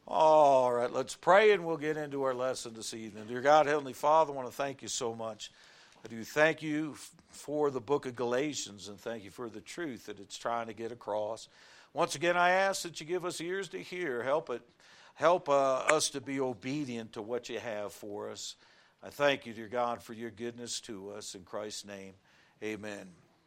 All right, let's pray and we'll get into our lesson this evening. Dear God, Heavenly Father, I want to thank you so much. I do thank you for the book of Galatians and thank you for the truth that it's trying to get across. Once again, I ask that you give us ears to hear. Help us to be obedient to what you have for us. I thank you, dear God, for your goodness to us. In Christ's name, amen.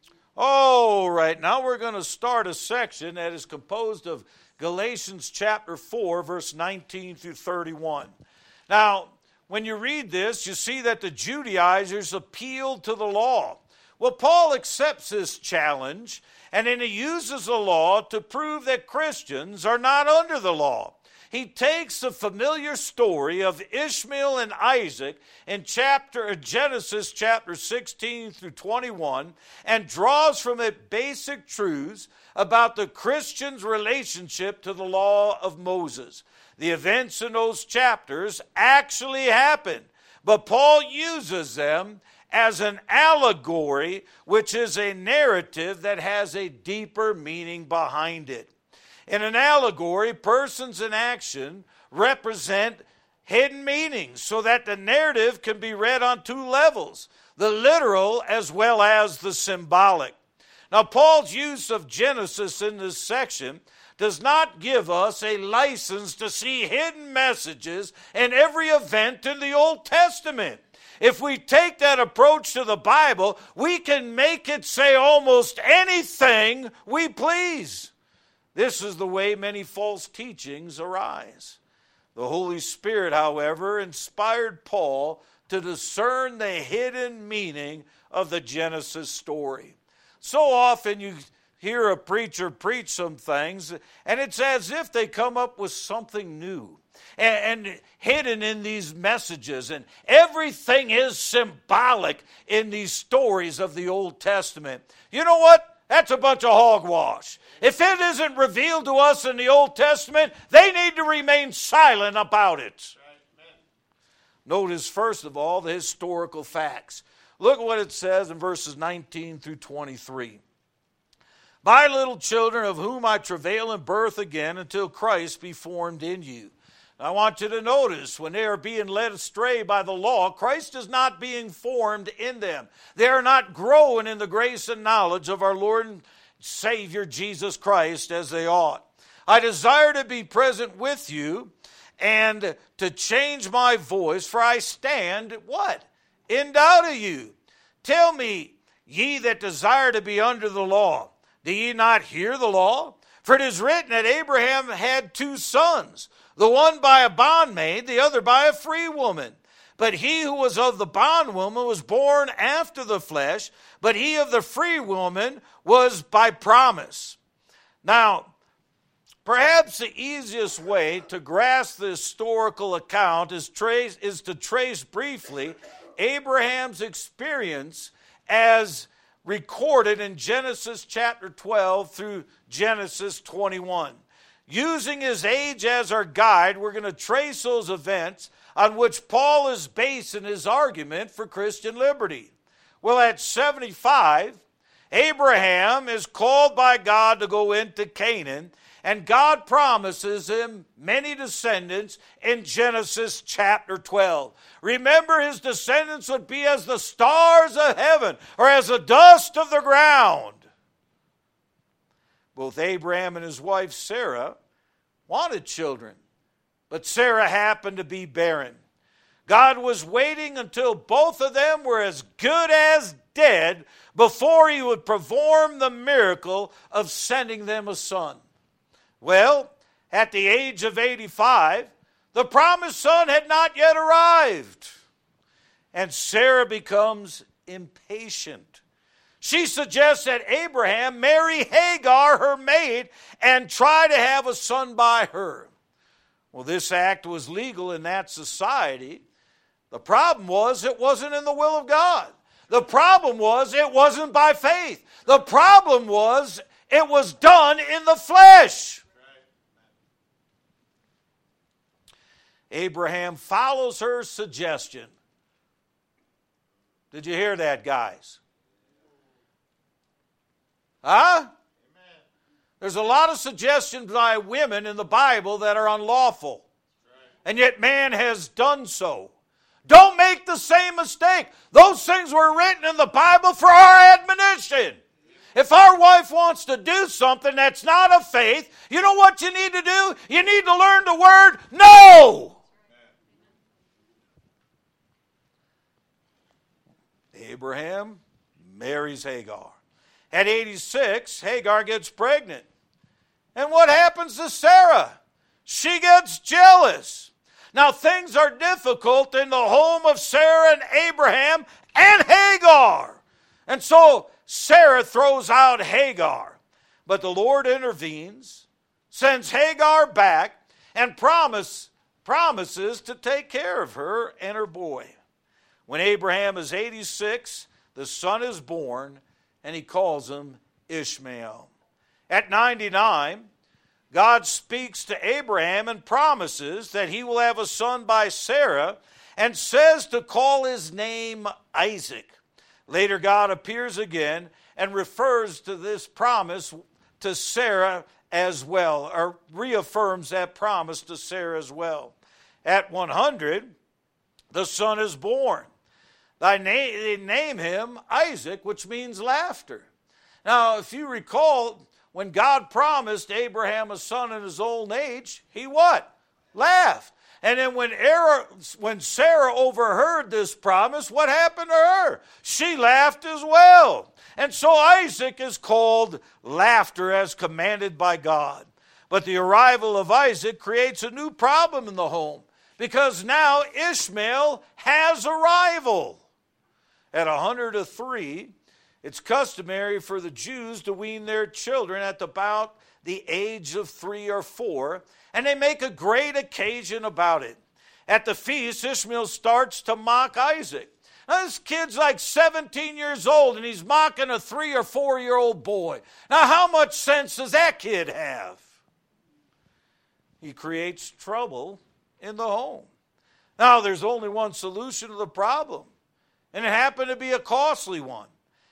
All right, now we're going to start a section that is composed of Galatians chapter 4, verse 19 through 31. Now, when you read this, you see that the Judaizers appealed to the law. Well, Paul accepts this challenge, and then he uses the law to prove that Christians are not under the law. He takes the familiar story of Ishmael and Isaac in Genesis chapter 16 through 21 and draws from it basic truths about the Christian's relationship to the law of Moses. The events in those chapters actually happened, but Paul uses them as an allegory, which is a narrative that has a deeper meaning behind it. In an allegory, persons in action represent hidden meanings so that the narrative can be read on two levels, the literal as well as the symbolic. Now, Paul's use of Genesis in this section does not give us a license to see hidden messages in every event in the Old Testament. If we take that approach to the Bible, we can make it say almost anything we please. This is the way many false teachings arise. The Holy Spirit, however, inspired Paul to discern the hidden meaning of the Genesis story. So often you hear a preacher preach some things, and it's as if they come up with something new and hidden in these messages. And everything is symbolic in these stories of the Old Testament. You know what? That's a bunch of hogwash. If it isn't revealed to us in the Old Testament, they need to remain silent about it. Notice, first of all, the historical facts. Look at what it says in verses 19 through 23. My little children, of whom I travail in birth again until Christ be formed in you. I want you to notice when they are being led astray by the law, Christ is not being formed in them. They are not growing in the grace and knowledge of our Lord and Savior Jesus Christ as they ought. I desire to be present with you and to change my voice, for I stand, what? In doubt of you. Tell me, ye that desire to be under the law, do ye not hear the law? For it is written that Abraham had two sons, the one by a bondmaid, the other by a free woman. But he who was of the bondwoman was born after the flesh, but he of the free woman was by promise. Now, perhaps the easiest way to grasp the historical account is to trace briefly Abraham's experience as recorded in Genesis chapter 12 through Genesis 21. Using his age as our guide, we're going to trace those events on which Paul is basing his argument for Christian liberty. Well, at 75, Abraham is called by God to go into Canaan, and God promises him many descendants in Genesis chapter 12. Remember, his descendants would be as the stars of heaven or as the dust of the ground. Both Abraham and his wife Sarah wanted children, but Sarah happened to be barren. God was waiting until both of them were as good as dead before he would perform the miracle of sending them a son. Well, at the age of 85, the promised son had not yet arrived, and Sarah becomes impatient. She suggests that Abraham marry Hagar, her maid, and try to have a son by her. Well, this act was legal in that society. The problem was it wasn't in the will of God. The problem was it wasn't by faith. The problem was it was done in the flesh. Abraham follows her suggestion. Did you hear that, guys? Huh? Amen. There's a lot of suggestions by women in the Bible that are unlawful. and yet man has done so. Don't make the same mistake. Those things were written in the Bible for our admonition. If our wife wants to do something that's not of faith, you know what you need to do? You need to learn the word no. Abraham marries Hagar. At 86, Hagar gets pregnant. And what happens to Sarah? She gets jealous. Now things are difficult in the home of Sarah and Abraham and Hagar. And so Sarah throws out Hagar. But the Lord intervenes, sends Hagar back, and promises to take care of her and her boy. When Abraham is 86, the son is born, and he calls him Ishmael. At 99, God speaks to Abraham and promises that he will have a son by Sarah, and says to call his name Isaac. Later, God appears again and refers to this promise to Sarah as well, or reaffirms that promise to Sarah as well. At 100, the son is born. They name him Isaac, which means laughter. Now, if you recall, when God promised Abraham a son in his old age, he what? Laughed. And then when Sarah overheard this promise, what happened to her? She laughed as well. And so Isaac is called laughter as commanded by God. But the arrival of Isaac creates a new problem in the home, because now Ishmael has a rival. At 103, it's customary for the Jews to wean their children at about the age of 3 or 4, and they make a great occasion about it. At the feast, Ishmael starts to mock Isaac. Now, this kid's like 17 years old, and he's mocking a 3 or 4-year-old boy. Now, how much sense does that kid have? He creates trouble in the home. Now, there's only one solution to the problem, and it happened to be a costly one.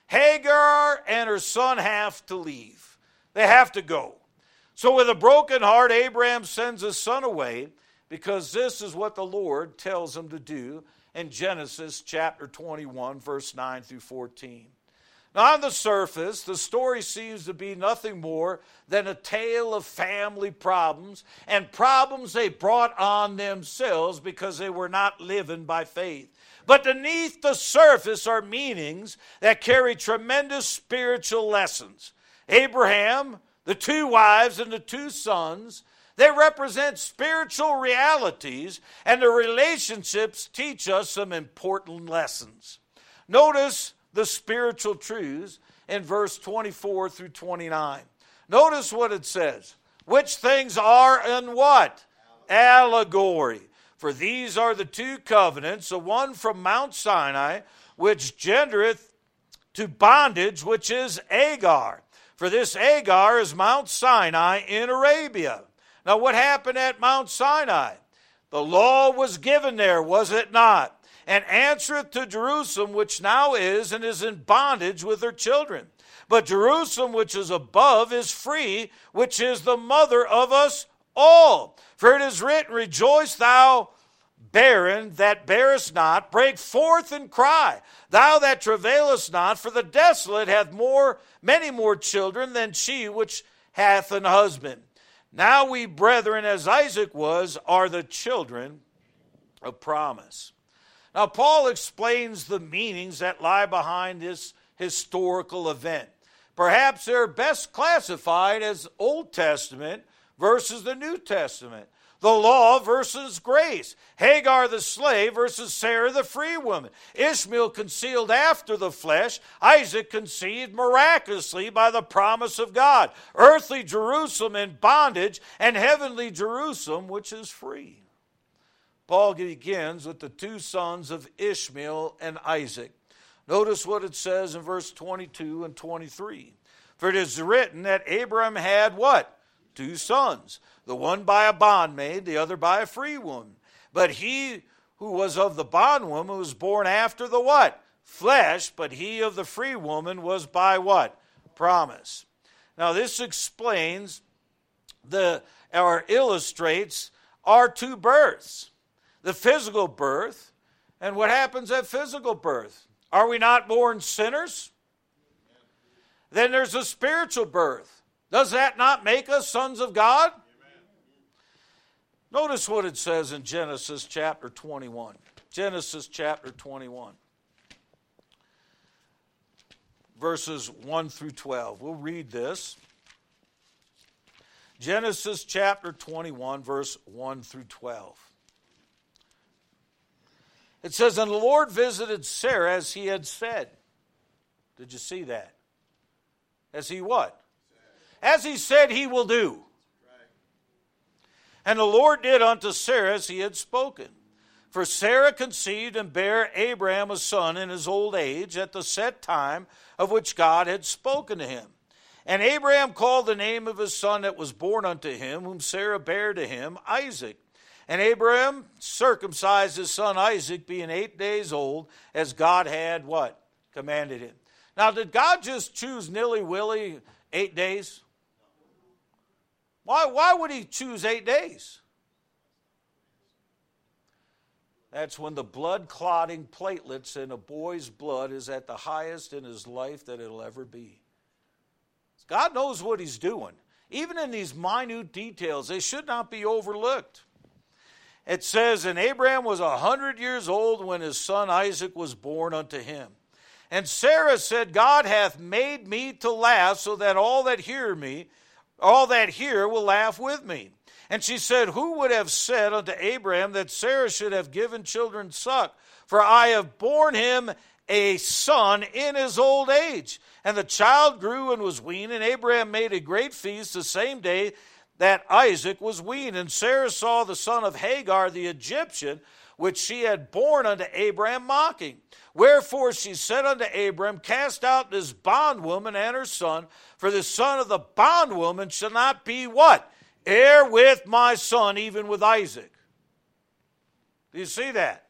Hagar and her son have to leave. They have to go. So with a broken heart, Abraham sends his son away, because this is what the Lord tells him to do in Genesis chapter 21, verse 9 through 14. Now, on the surface, the story seems to be nothing more than a tale of family problems, and problems they brought on themselves because they were not living by faith. But beneath the surface are meanings that carry tremendous spiritual lessons. Abraham, the 2 wives, and the 2 sons, they represent spiritual realities, and the relationships teach us some important lessons. Notice the spiritual truths in verse 24 through 29. Notice what it says. Which things are in what? Allegory. For these are the 2 covenants, the one from Mount Sinai, which gendereth to bondage, which is Agar. For this Agar is Mount Sinai in Arabia. Now, what happened at Mount Sinai? The law was given there, was it not? And answereth to Jerusalem, which now is, and is in bondage with her children. But Jerusalem, which is above, is free, which is the mother of us all. For it is written, Rejoice thou, barren that bearest not, break forth and cry, thou that travailest not, for the desolate hath many more children than she which hath an husband. Now we, brethren, as Isaac was, are the children of promise. Now, Paul explains the meanings that lie behind this historical event. Perhaps they're best classified as Old Testament versus the New Testament. The law versus grace. Hagar the slave versus Sarah the free woman. Ishmael concealed after the flesh. Isaac conceived miraculously by the promise of God. Earthly Jerusalem in bondage, and heavenly Jerusalem which is free. Paul begins with the 2 sons of Ishmael and Isaac. Notice what it says in verse 22 and 23. For it is written that Abraham had what? 2 sons. The one by a bondmaid, the other by a free woman. But he who was of the bondwoman was born after the what? Flesh, but he of the free woman was by what? Promise. Now this explains or illustrates are two births. The physical birth, and what happens at physical birth? Are we not born sinners? Then there's a spiritual birth. Does that not make us sons of God? Notice what it says in Genesis chapter 21. Genesis chapter 21. Verses 1 through 12. We'll read this. Genesis chapter 21, verse 1 through 12. It says, and the Lord visited Sarah as he had said. Did you see that? As he what? As he said he will do. And the Lord did unto Sarah as he had spoken. For Sarah conceived and bare Abraham a son in his old age at the set time of which God had spoken to him. And Abraham called the name of his son that was born unto him, whom Sarah bare to him, Isaac. And Abraham circumcised his son Isaac, being 8 days old, as God had what? Commanded him. Now, did God just choose nilly-willy 8 days? Why would he choose 8 days? That's when the blood-clotting platelets in a boy's blood is at the highest in his life that it'll ever be. God knows what he's doing. Even in these minute details, they should not be overlooked. It says, and Abraham was 100 years old when his son Isaac was born unto him. And Sarah said, God hath made me to laugh, so that all that hear will laugh with me. And she said, who would have said unto Abraham that Sarah should have given children suck? For I have borne him a son in his old age. And the child grew and was weaned, and Abraham made a great feast the same day that Isaac was weaned. And Sarah saw the son of Hagar the Egyptian, which she had borne unto Abraham, mocking. Wherefore she said unto Abraham, cast out this bondwoman and her son, for the son of the bondwoman shall not be what? Heir with my son, even with Isaac. Do you see that?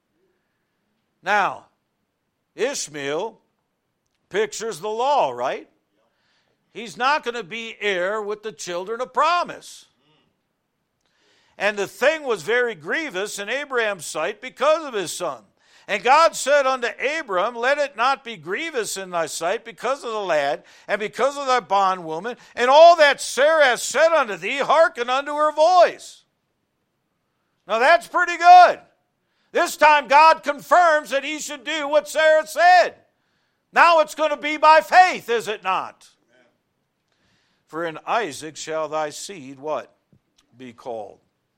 Now, Ishmael pictures the law, right? He's not going to be heir with the children of promise. And the thing was very grievous in Abraham's sight because of his son. And God said unto Abram, let it not be grievous in thy sight because of the lad, and because of thy bondwoman, and all that Sarah has said unto thee, hearken unto her voice. Now that's pretty good. This time God confirms that he should do what Sarah said. Now it's going to be by faith, is it not? Amen. For in Isaac shall thy seed, what? Be called.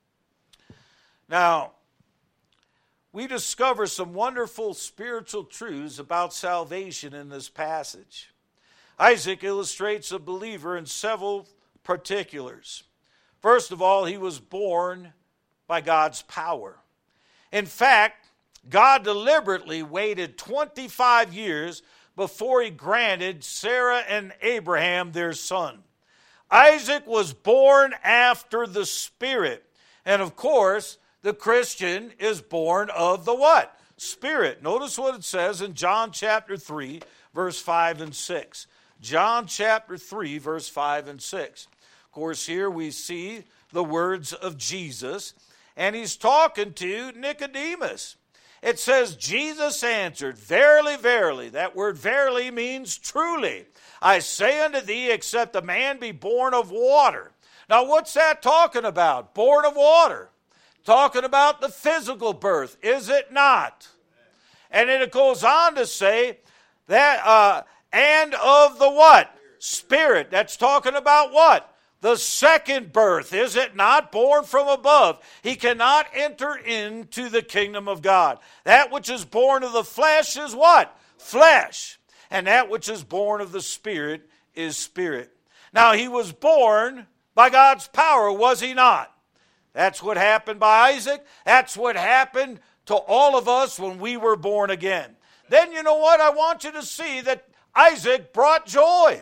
Now, we discover some wonderful spiritual truths about salvation in this passage. Isaac illustrates a believer in several particulars. First of all, he was born by God's power. In fact, God deliberately waited 25 years before he granted Sarah and Abraham their son. Isaac was born after the Spirit. And of course, the Christian is born of the what? Spirit. Notice what it says in John chapter 3, verse 5 and 6. John chapter 3, verse 5 and 6. Of course, here we see the words of Jesus, and he's talking to Nicodemus. It says, Jesus answered, verily, verily. That word verily means truly. I say unto thee, except a man be born of water. Now, what's that talking about? Born of water. Talking about the physical birth, is it not? And then it goes on to say that, and of the what? Spirit. That's talking about what? The second birth, is it not? Born from above. He cannot enter into the kingdom of God. That which is born of the flesh is what? Flesh. And that which is born of the Spirit is spirit. Now, he was born by God's power, was he not? That's what happened by Isaac. That's what happened to all of us when we were born again. Then you know what? I want you to see that Isaac brought joy.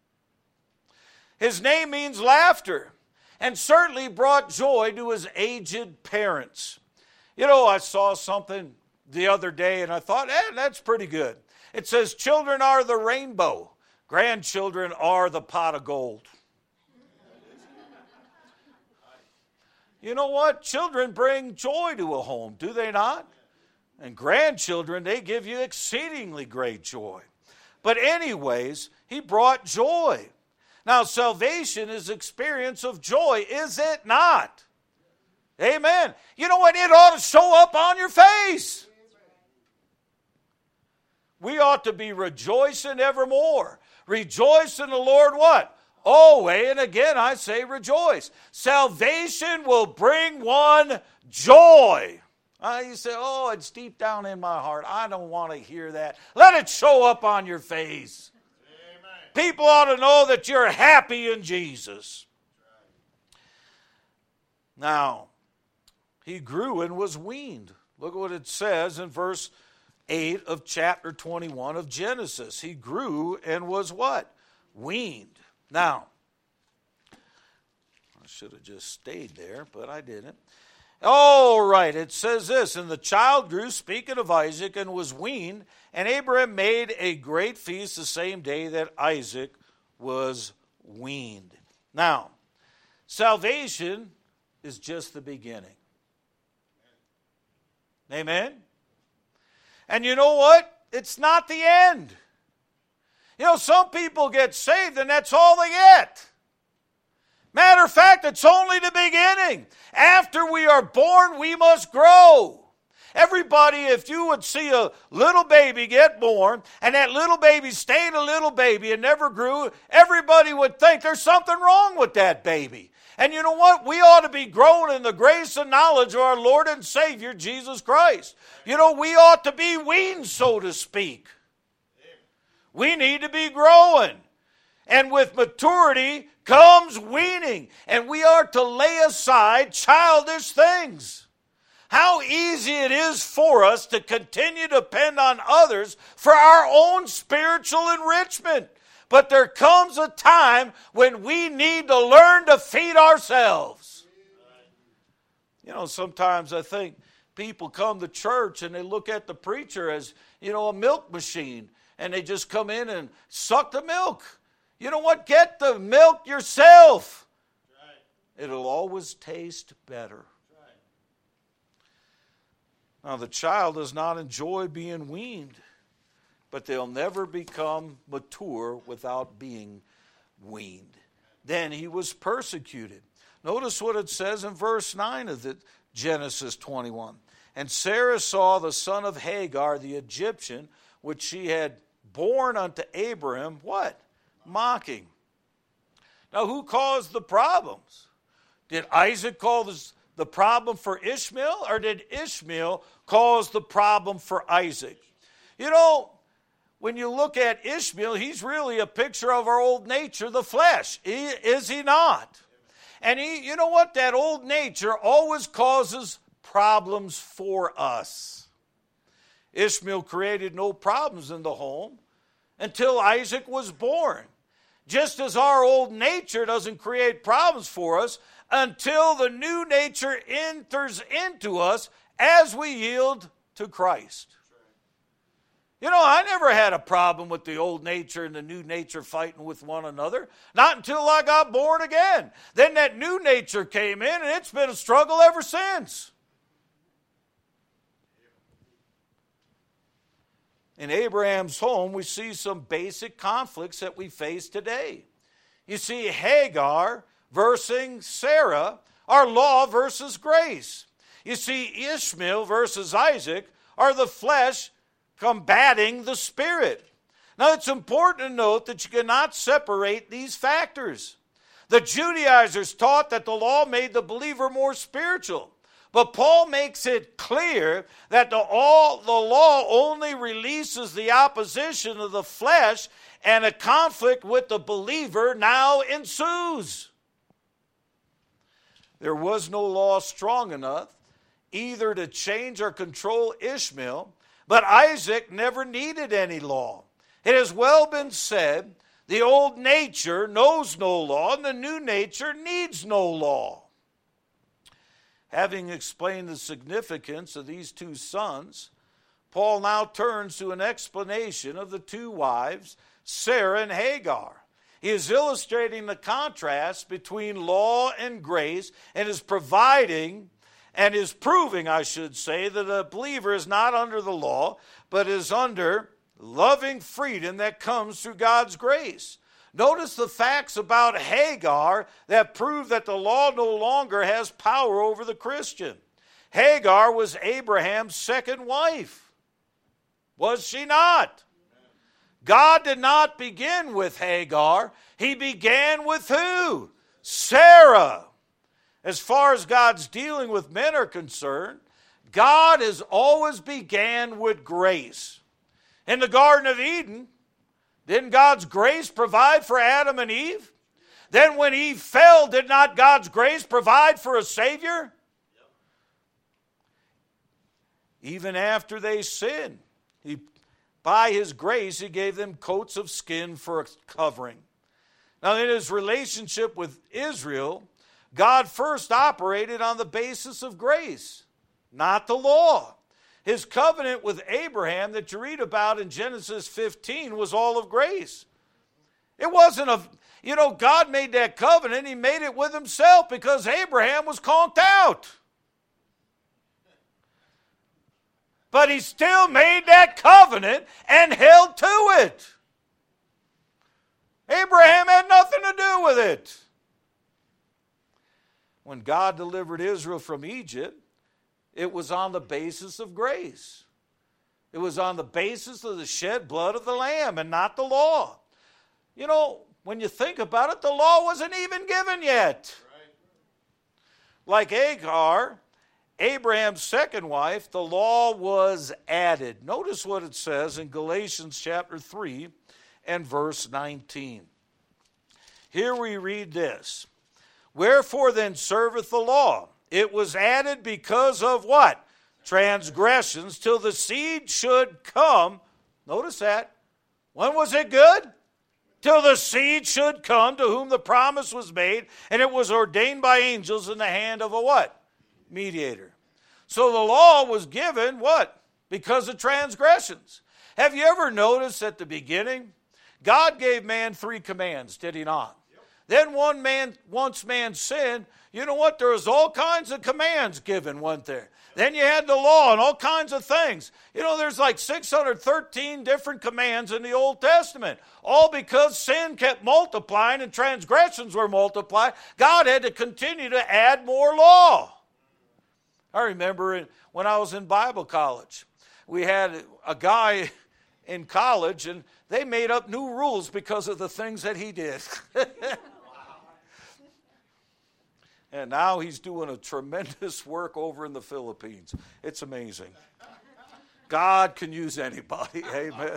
His name means laughter, and certainly brought joy to his aged parents. You know, I saw something the other day, and I thought, that's pretty good. It says, children are the rainbow. Grandchildren are the pot of gold. You know what? Children bring joy to a home, do they not? And grandchildren, they give you exceedingly great joy. But anyways, he brought joy. Now, salvation is experience of joy, is it not? Amen. You know what? It ought to show up on your face. We ought to be rejoicing evermore. Rejoice in the Lord what? Always. And again, I say rejoice. Salvation will bring one joy. You say, oh, it's deep down in my heart. I don't want to hear that. Let it show up on your face. Amen. People ought to know that you're happy in Jesus. Now, he grew and was weaned. Look at what it says in verse 8 of chapter 21 of Genesis. He grew and was what? Weaned. Now, I should have just stayed there, but I didn't. All right, it says this, and the child grew, speaking of Isaac, and was weaned, and Abraham made a great feast the same day that Isaac was weaned. Now, salvation is just the beginning. Amen? And you know what? It's not the end. You know, some people get saved and that's all they get. Matter of fact, it's only the beginning. After we are born, we must grow. Everybody, if you would see a little baby get born, and that little baby stayed a little baby and never grew, everybody would think there's something wrong with that baby. And you know what? We ought to be growing in the grace and knowledge of our Lord and Savior, Jesus Christ. You know, we ought to be weaned, so to speak. We need to be growing. And with maturity comes weaning. And we are to lay aside childish things. How easy it is for us to continue to depend on others for our own spiritual enrichment. But there comes a time when we need to learn to feed ourselves. You know, sometimes I think people come to church and they look at the preacher as, you know, a milk machine. And they just come in and suck the milk. You know what? Get the milk yourself. Right. It'll always taste better. Right. Now, the child does not enjoy being weaned, but they'll never become mature without being weaned. Then he was persecuted. Notice what it says in verse 9 of the Genesis 21. And Sarah saw the son of Hagar, the Egyptian, which she had born unto Abraham, what? Mocking. Now, who caused the problems? Did Isaac cause the problem for Ishmael, or did Ishmael cause the problem for Isaac? You know, when you look at Ishmael, he's really a picture of our old nature, the flesh. Is he not? And you know what? That old nature always causes problems for us. Ishmael created no problems in the home until Isaac was born. Just as our old nature doesn't create problems for us until the new nature enters into us as we yield to Christ. You know, I never had a problem with the old nature and the new nature fighting with one another. Not until I got born again. Then that new nature came in, and it's been a struggle ever since. In Abraham's home, we see some basic conflicts that we face today. You see Hagar versus Sarah, our law versus grace. You see Ishmael versus Isaac are the flesh combating the spirit. Now, it's important to note that you cannot separate these factors. The Judaizers taught that the law made the believer more spiritual. But Paul makes it clear that the law only releases the opposition of the flesh, and a conflict with the believer now ensues. There was no law strong enough either to change or control Ishmael, but Isaac never needed any law. It has well been said, the old nature knows no law, and the new nature needs no law. Having explained the significance of these two sons, Paul now turns to an explanation of the two wives, Sarah and Hagar. He is illustrating the contrast between law and grace and is providing and is proving, I should say, that a believer is not under the law, but is under loving freedom that comes through God's grace. Notice the facts about Hagar that prove that the law no longer has power over the Christian. Hagar was Abraham's second wife. Was she not? God did not begin with Hagar. He began with who? Sarah. As far as God's dealing with men are concerned, God has always began with grace. In the Garden of Eden, didn't God's grace provide for Adam and Eve? Then when Eve fell, did not God's grace provide for a Savior? Even after they sinned, by His grace, He gave them coats of skin for a covering. Now, in His relationship with Israel, God first operated on the basis of grace, not the law. His covenant with Abraham that you read about in Genesis 15 was all of grace. It wasn't God made that covenant. He made it with Himself because Abraham was conked out. But He still made that covenant and held to it. Abraham had nothing to do with it. When God delivered Israel from Egypt, it was on the basis of grace. It was on the basis of the shed blood of the Lamb and not the law. You know, when you think about it, the law wasn't even given yet. Like Hagar, Abraham's second wife, the law was added. Notice what it says in Galatians chapter 3 and verse 19. Here we read this. Wherefore then serveth the law? It was added because of what? Transgressions, till the seed should come. Notice that. When was it good? Till the seed should come, to whom the promise was made, and it was ordained by angels in the hand of a what? Mediator. So the law was given, what? Because of transgressions. Have you ever noticed at the beginning, God gave man 3 commands, did He not? Then once man sinned, you know what? There was all kinds of commands given, weren't there? Then you had the law and all kinds of things. You know, there's like 613 different commands in the Old Testament. All because sin kept multiplying and transgressions were multiplied. God had to continue to add more law. I remember when I was in Bible college, we had a guy in college and they made up new rules because of the things that he did. And now he's doing a tremendous work over in the Philippines. It's amazing. God can use anybody. Amen.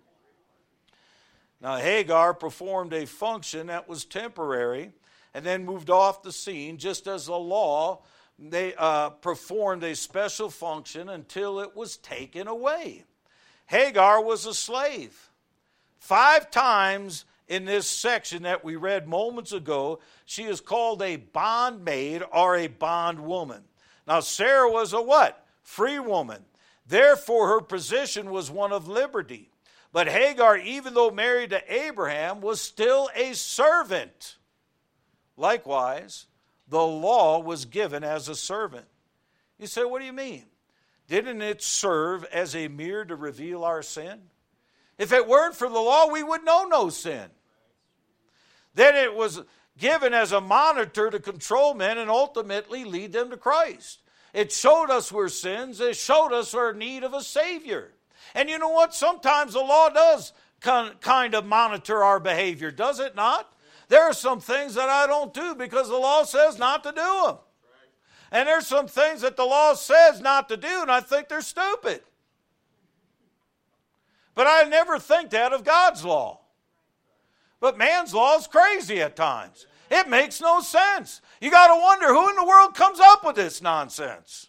Now Hagar performed a function that was temporary and then moved off the scene, just as the law, they performed a special function until it was taken away. Hagar was a slave. 5 times in this section that we read moments ago, she is called a bondmaid or a bondwoman. Now, Sarah was a what? Free woman. Therefore, her position was one of liberty. But Hagar, even though married to Abraham, was still a servant. Likewise, the law was given as a servant. You say, what do you mean? Didn't it serve as a mirror to reveal our sin? If it weren't for the law, we would know no sin. Then it was given as a monitor to control men and ultimately lead them to Christ. It showed us we're sins. It showed us our need of a Savior. And you know what? Sometimes the law does kind of monitor our behavior, does it not? There are some things that I don't do because the law says not to do them. And there's some things that the law says not to do, and I think they're stupid. But I never think that of God's law. But man's law is crazy at times. It makes no sense. You got to wonder who in the world comes up with this nonsense.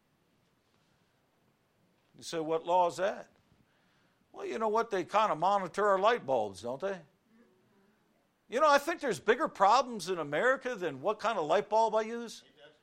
You say, what law is that? Well, you know what? They kind of monitor our light bulbs, don't they? You know, I think there's bigger problems in America than what kind of light bulb I use.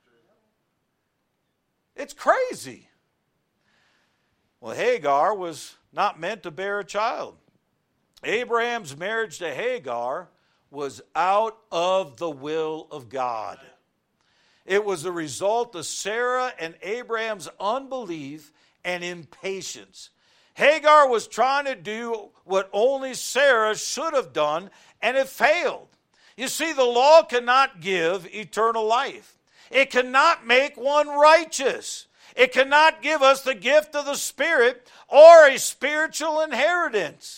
It's crazy. Well, Hagar was not meant to bear a child. Abraham's marriage to Hagar was out of the will of God. It was the result of Sarah and Abraham's unbelief and impatience. Hagar was trying to do what only Sarah should have done, and it failed. You see, the law cannot give eternal life. It cannot make one righteous. It cannot give us the gift of the Spirit or a spiritual inheritance.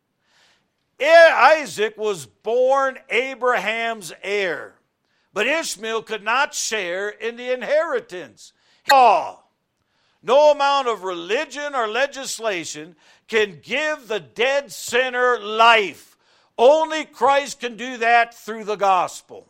Isaac was born Abraham's heir, but Ishmael could not share in the inheritance. No amount of religion or legislation can give the dead sinner life. Only Christ can do that through the gospel.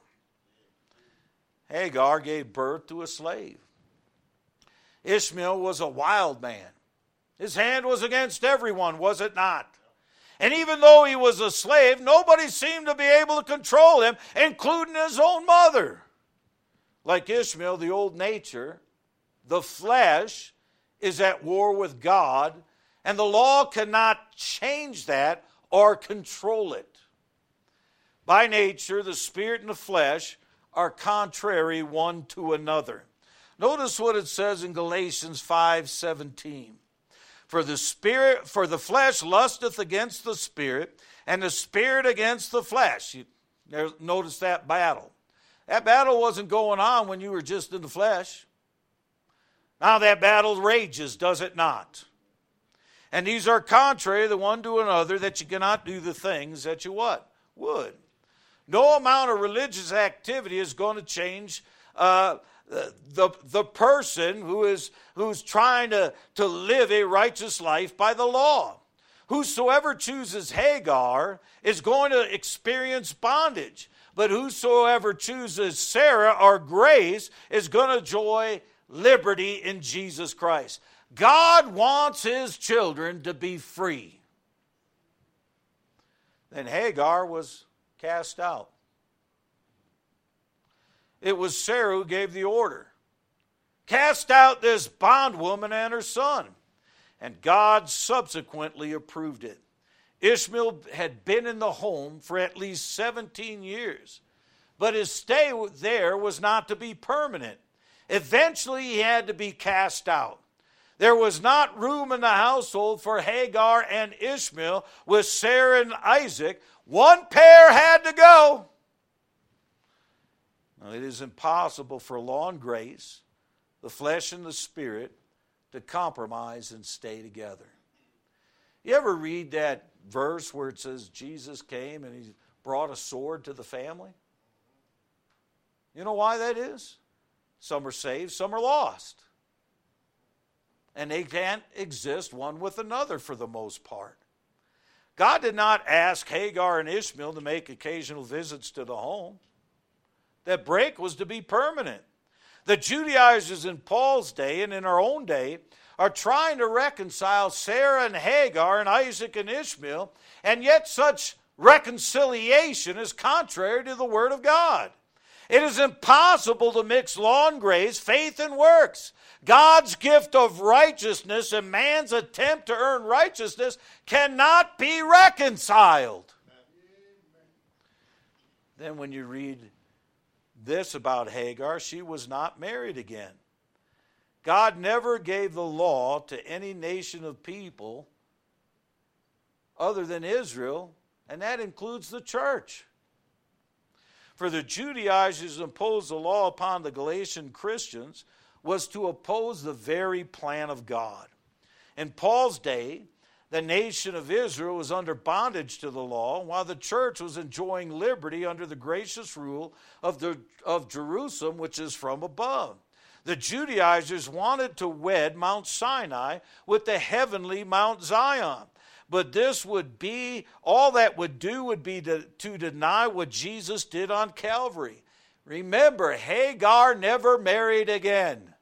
Hagar gave birth to a slave. Ishmael was a wild man. His hand was against everyone, was it not? And even though he was a slave, nobody seemed to be able to control him, including his own mother. Like Ishmael, the old nature, the flesh, is at war with God, and the law cannot change that or control it. By nature, the spirit and the flesh are contrary one to another. Notice what it says in Galatians 5:17. For the flesh lusteth against the spirit, and the spirit against the flesh. Notice that battle. That battle wasn't going on when you were just in the flesh. Now that battle rages, does it not? And these are contrary the one to another, that you cannot do the things that you what? Would. No amount of religious activity is going to change the person who's trying to live a righteous life by the law. Whosoever chooses Hagar is going to experience bondage, but whosoever chooses Sarah or grace is going to enjoy liberty in Jesus Christ. God wants his children to be free. Then Hagar was cast out. It was Sarah who gave the order. Cast out this bondwoman and her son. And God subsequently approved it. Ishmael had been in the home for at least 17 years, but his stay there was not to be permanent. Eventually, he had to be cast out. There was not room in the household for Hagar and Ishmael with Sarah and Isaac. One pair had to go. Now, it is impossible for law and grace, the flesh and the spirit, to compromise and stay together. You ever read that verse where it says Jesus came and he brought a sword to the family? You know why that is? Some are saved, some are lost. And they can't exist one with another for the most part. God did not ask Hagar and Ishmael to make occasional visits to the home. That break was to be permanent. The Judaizers in Paul's day and in our own day are trying to reconcile Sarah and Hagar and Isaac and Ishmael, and yet such reconciliation is contrary to the Word of God. It is impossible to mix law and grace, faith and works. God's gift of righteousness and man's attempt to earn righteousness cannot be reconciled. Then when you read this about Hagar, she was not married again. God never gave the law to any nation of people other than Israel, and that includes the church. For the Judaizers who imposed the law upon the Galatian Christians was to oppose the very plan of God. In Paul's day, the nation of Israel was under bondage to the law, while the church was enjoying liberty under the gracious rule of Jerusalem, which is from above. The Judaizers wanted to wed Mount Sinai with the heavenly Mount Zion. But this would be, all that would do would be to deny what Jesus did on Calvary. Remember, Hagar never married again.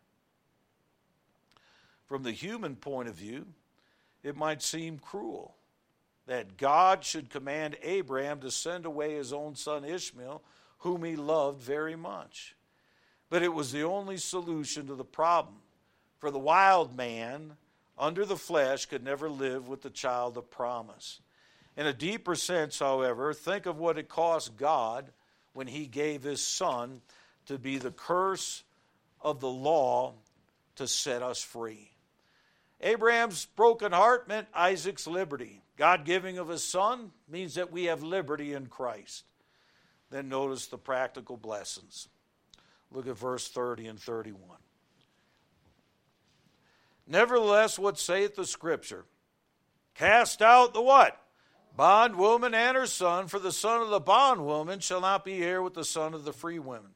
From the human point of view, it might seem cruel that God should command Abraham to send away his own son Ishmael, whom he loved very much. But it was the only solution to the problem. For the wild man under the flesh could never live with the child of promise. In a deeper sense, however, think of what it cost God when he gave his son to be the curse of the law to set us free. Abraham's broken heart meant Isaac's liberty. God giving of his son means that we have liberty in Christ. Then notice the practical blessings. Look at verse 30 and 31. Nevertheless, what saith the Scripture? Cast out the what? Bondwoman and her son, for the son of the bondwoman shall not be heir with the son of the free woman.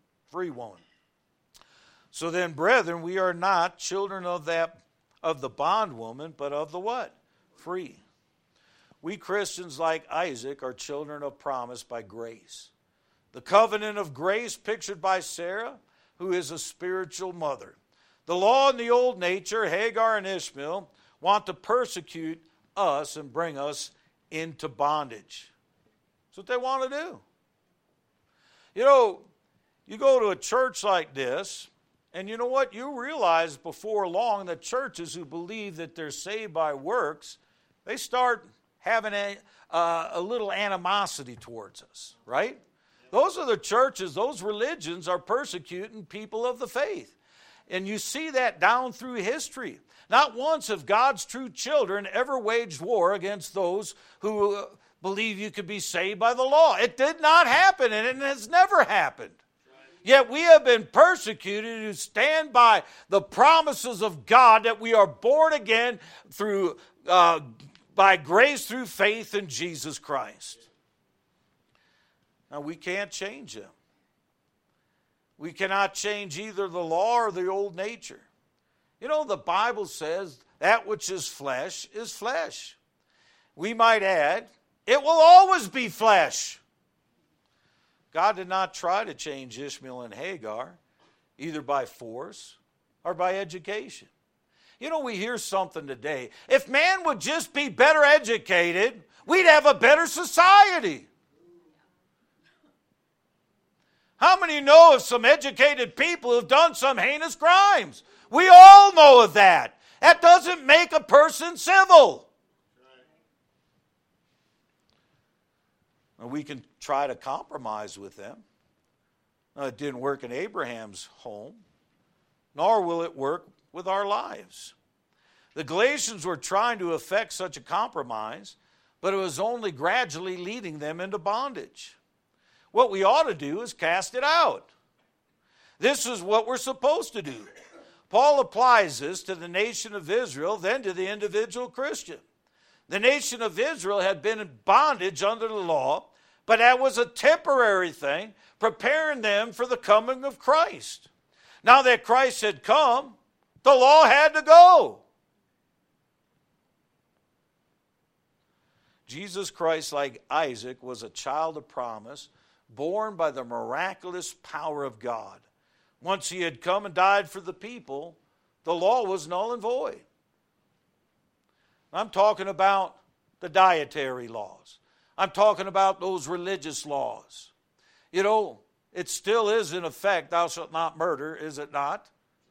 So then, brethren, we are not children of the bondwoman, but of the what? Free. We Christians, like Isaac, are children of promise by grace. The covenant of grace pictured by Sarah, who is a spiritual mother. The law and the old nature, Hagar and Ishmael, want to persecute us and bring us into bondage. That's what they want to do. You know, you go to a church like this, and you know what? You realize before long that churches who believe that they're saved by works, they start having a little animosity towards us, right? Those are the churches, those religions are persecuting people of the faith. And you see that down through history. Not once have God's true children ever waged war against those who believe you could be saved by the law. It did not happen, and it has never happened. Yet we have been persecuted who stand by the promises of God that we are born again through by grace through faith in Jesus Christ. Now, we can't change them. We cannot change either the law or the old nature. You know, the Bible says that which is flesh is flesh. We might add, it will always be flesh. God did not try to change Ishmael and Hagar, either by force or by education. You know, we hear something today. If man would just be better educated, we'd have a better society. How many know of some educated people who've done some heinous crimes? We all know of that. That doesn't make a person civil. We can try to compromise with them. Now, it didn't work in Abraham's home, nor will it work with our lives. The Galatians were trying to effect such a compromise, but it was only gradually leading them into bondage. What we ought to do is cast it out. This is what we're supposed to do. Paul applies this to the nation of Israel, then to the individual Christian. The nation of Israel had been in bondage under the law, but that was a temporary thing, preparing them for the coming of Christ. Now that Christ had come, the law had to go. Jesus Christ, like Isaac, was a child of promise, born by the miraculous power of God. Once he had come and died for the people, the law was null and void. I'm talking about the dietary laws. I'm talking about those religious laws. You know, it still is in effect, thou shalt not murder, is it not?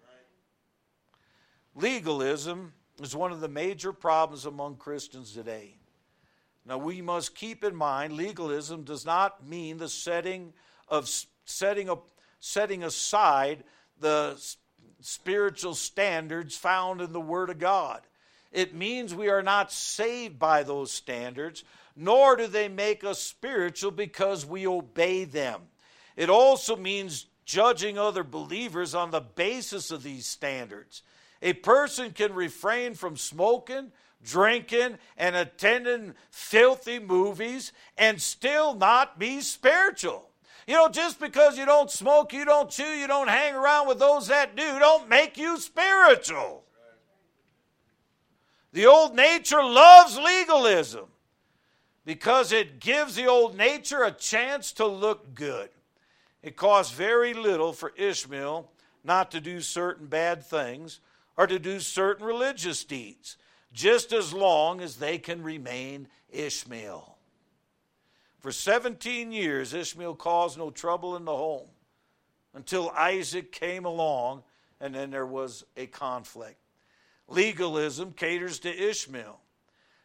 Right. Legalism is one of the major problems among Christians today. Now, we must keep in mind, legalism does not mean the setting aside the spiritual standards found in the Word of God. It means we are not saved by those standards, nor do they make us spiritual because we obey them. It also means judging other believers on the basis of these standards. A person can refrain from smoking, drinking, and attending filthy movies and still not be spiritual. You know, just because you don't smoke, you don't chew, you don't hang around with those that do, don't make you spiritual. The old nature loves legalism because it gives the old nature a chance to look good. It costs very little for Ishmael not to do certain bad things or to do certain religious deeds, just as long as they can remain Ishmael. For 17 years, Ishmael caused no trouble in the home until Isaac came along, and then there was a conflict. Legalism caters to Ishmael.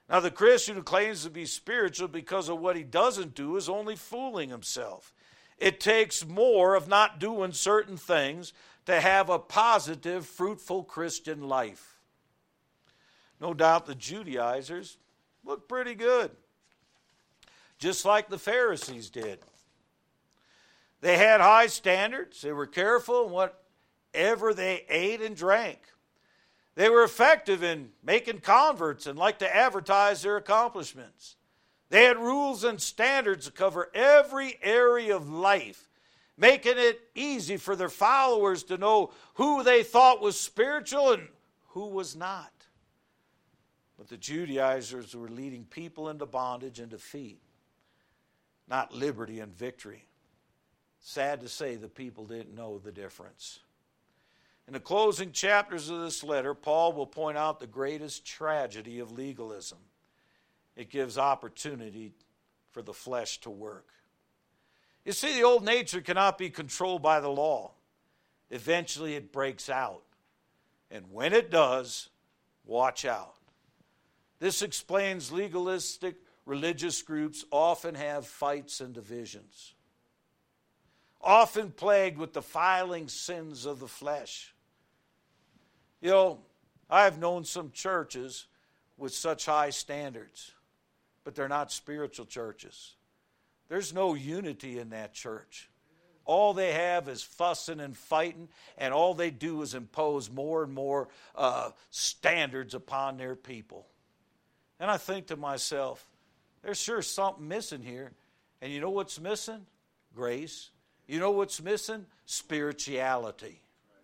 Now, the Christian who claims to be spiritual because of what he doesn't do is only fooling himself. It takes more of not doing certain things to have a positive, fruitful Christian life. No doubt the Judaizers look pretty good, just like the Pharisees did. They had high standards. They were careful in whatever they ate and drank. They were effective in making converts and liked to advertise their accomplishments. They had rules and standards to cover every area of life, making it easy for their followers to know who they thought was spiritual and who was not. But the Judaizers were leading people into bondage and defeat, not liberty and victory. Sad to say, the people didn't know the difference. In the closing chapters of this letter, Paul will point out the greatest tragedy of legalism. It gives opportunity for the flesh to work. You see, the old nature cannot be controlled by the law. Eventually it breaks out. And when it does, watch out. This explains legalistic religious groups often have fights and divisions, often plagued with defiling sins of the flesh. You know, I've known some churches with such high standards, but they're not spiritual churches. There's no unity in that church. All they have is fussing and fighting, and all they do is impose more and more standards upon their people. And I think to myself, there's sure something missing here. And you know what's missing? Grace. You know what's missing? Spirituality.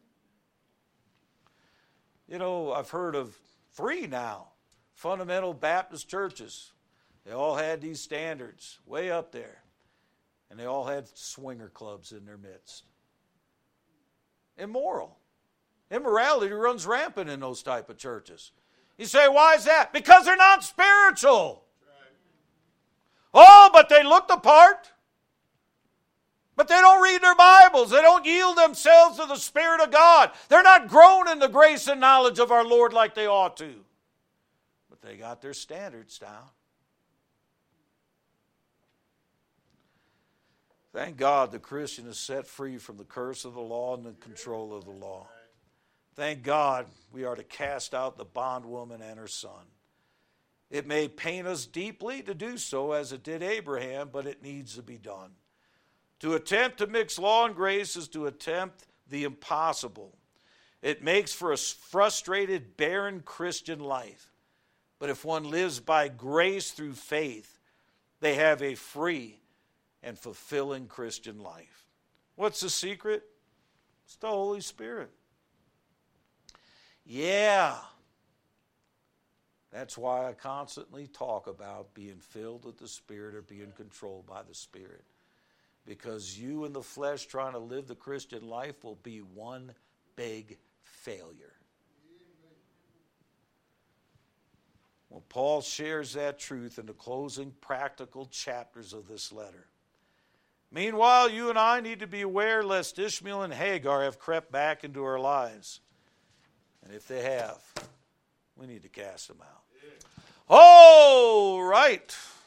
You know, I've heard of 3 now, fundamental Baptist churches. They all had these standards way up there. And they all had swinger clubs in their midst. Immoral. Immorality runs rampant in those type of churches. You say, why is that? Because they're not spiritual. Oh, but they look the part. But they don't read their Bibles. They don't yield themselves to the Spirit of God. They're not grown in the grace and knowledge of our Lord like they ought to. But they got their standards down. Thank God the Christian is set free from the curse of the law and the control of the law. Thank God we are to cast out the bondwoman and her son. It may pain us deeply to do so as it did Abraham, but it needs to be done. To attempt to mix law and grace is to attempt the impossible. It makes for a frustrated, barren Christian life. But if one lives by grace through faith, they have a free and fulfilling Christian life. What's the secret? It's the Holy Spirit. Yeah. That's why I constantly talk about being filled with the Spirit or being controlled by the Spirit. Because you in the flesh trying to live the Christian life will be one big failure. Well, Paul shares that truth in the closing practical chapters of this letter. Meanwhile, you and I need to be aware lest Ishmael and Hagar have crept back into our lives. And if they have, we need to cast them out. All right.